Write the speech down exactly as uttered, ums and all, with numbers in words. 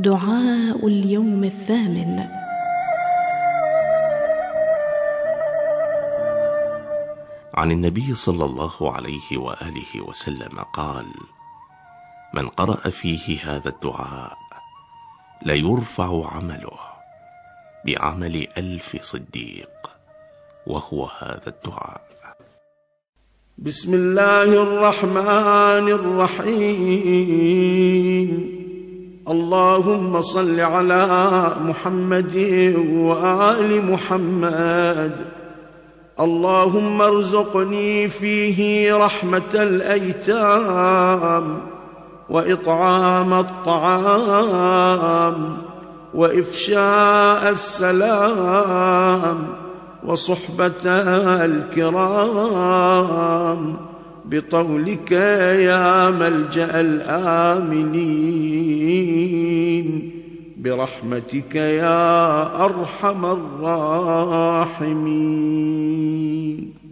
دعاء اليوم الثامن. عن النبي صلى الله عليه وآله وسلم قال: من قرأ فيه هذا الدعاء ليرفع عمله بعمل ألف صديق، وهو هذا الدعاء: بسم الله الرحمن الرحيم. اللهم صل على محمد وآل محمد. اللهم ارزقني فيه رحمة الأيتام، وإطعام الطعام، وإفشاء السلام، وصحبة الكرام، بطولك يا ملجأ الآمنين، برحمتك يا أرحم الراحمين.